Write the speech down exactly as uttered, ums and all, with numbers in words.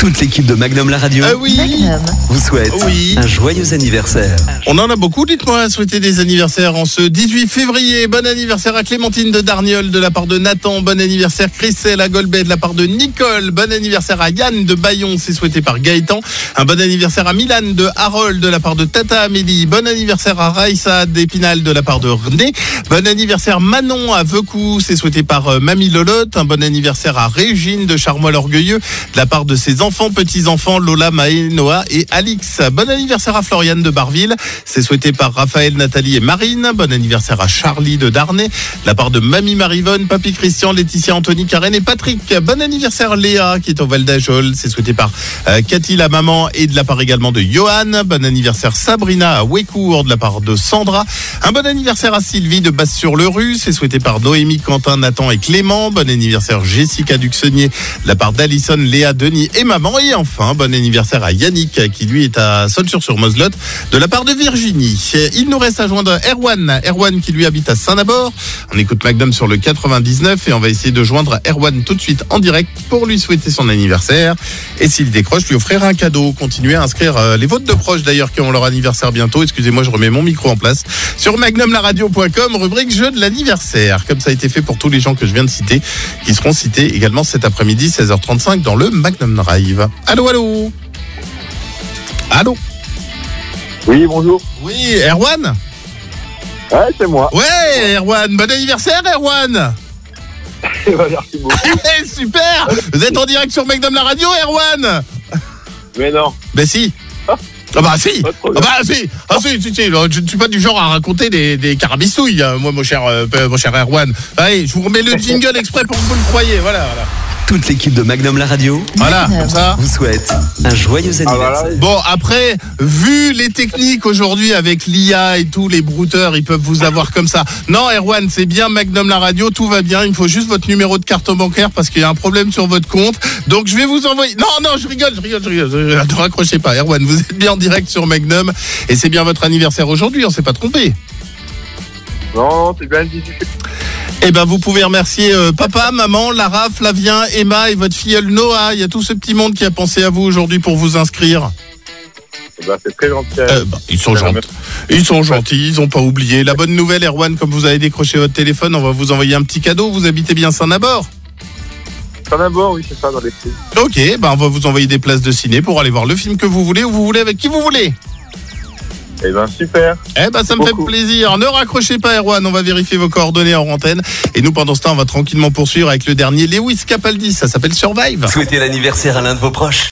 Toute l'équipe de Magnum la radio Ah oui. Magnum. vous souhaite Oui. un joyeux anniversaire. On en a beaucoup, dites-moi, à souhaiter des anniversaires en ce dix-huit février. Bon anniversaire à Clémentine de Darnieul de la part de Nathan. Bon anniversaire Christelle à Golbet de la part de Nicole. Bon anniversaire à Yann de Bayon, c'est souhaité par Gaëtan. Un bon anniversaire à Milan de Harold de la part de Tata Amélie. Bon anniversaire à Raïssa d'Épinal de la part de René. Bon anniversaire Manon à Vecou, c'est souhaité par euh, Mamie Lolotte. Un bon anniversaire à Régine de Charmois-l'Orgueilleux de la part de ses enfants, petits-enfants Lola, Maë, Noah et Alix. Bon anniversaire à Floriane de Barville, c'est souhaité par Raphaël, Nathalie et Marine. Bon anniversaire à Charlie de Darnay, de la part de Mamie Marivonne, Papy Christian, Laetitia, Anthony, Karen et Patrick. Bon anniversaire Léa qui est au Val d'Ajol, c'est souhaité par euh, Cathy la maman et de la part également de Johan. Bon anniversaire Sabrina à Wécourt de la part de Sandra. Un bon anniversaire à Sylvie de Basse-sur-le-Rue, c'est souhaité par Noémie, Quentin, Nathan et Clément. Bon anniversaire Jessica Duxonnier de la part d'Alison, Léa, Denis et maman. Et enfin, bon anniversaire à Yannick qui lui est à Saulxures-sur-Moselotte de la part de Virginie. Il nous reste à joindre Erwan. Erwan qui lui habite à Saint-Nabord. On écoute Magnum sur le quatre-vingt-dix-neuf et on va essayer de joindre Erwan tout de suite en direct pour lui souhaiter son anniversaire. Et s'il décroche, lui offrir un cadeau. Continuez à inscrire euh, les vôtres de proches d'ailleurs qui ont leur anniversaire bientôt. Excusez-moi, je remets mon micro en place sur magnum la radio point com, rubrique jeu de l'anniversaire. Comme ça a été fait pour tous les gens que je viens de citer, qui seront cités également cet après-midi, seize heures trente-cinq, dans le Magnum Drive. Allô, allô. Allô. Oui, bonjour. Oui, Erwan. Ouais, c'est moi. Ouais, Erwan. Bon anniversaire, Erwan. Merci beaucoup. Super. Vous êtes en direct sur Magnum la radio, Erwan. Mais non. Ben si. Ah. Ah bah si. Pas de Ah problème. bah si. Ah si, si, si. Je ne suis pas du genre à raconter des, des carabistouilles, moi, mon cher, euh, mon cher Erwan. Allez, je vous remets le jingle exprès pour que vous le croyiez. Voilà, voilà. Toute l'équipe de Magnum la radio Voilà, Magnum. comme ça. vous souhaite un joyeux Ah, voilà. anniversaire. Bon, après, vu les techniques aujourd'hui avec l'I A et tous les brouteurs, ils peuvent vous avoir comme ça. Non, Erwan, c'est bien Magnum la radio, tout va bien. Il me faut juste votre numéro de carte bancaire parce qu'il y a un problème sur votre compte. Donc, je vais vous envoyer... Non, non, je rigole, je rigole, je rigole. Ne raccrochez pas, Erwan. Vous êtes bien en direct sur Magnum et c'est bien votre anniversaire aujourd'hui, on s'est pas trompé. Non, c'est bien le dix-huit. Eh ben, vous pouvez remercier euh, papa, maman, Lara, Flavien, Emma et votre filleule Noah. Il y a tout ce petit monde qui a pensé à vous aujourd'hui pour vous inscrire. Bah, c'est très gentil. Euh, bah, ils sont gentils. Ils sont gentils, ils ont pas oublié. La bonne nouvelle, Erwan, comme vous avez décroché votre téléphone, on va vous envoyer un petit cadeau. Vous habitez bien Saint-Nabord? Saint-Nabord, oui, c'est ça, dans les prix. Ok, ben on va vous envoyer des places de ciné pour aller voir le film que vous voulez, où vous voulez, avec qui vous voulez. Eh ben, super. Eh ben ça me Beaucoup. fait plaisir. Ne raccrochez pas, Erwan, on va vérifier vos coordonnées en antenne. Et nous, pendant ce temps, on va tranquillement poursuivre avec le dernier Lewis Capaldi. Ça s'appelle Survive. Souhaitez l'anniversaire à l'un de vos proches.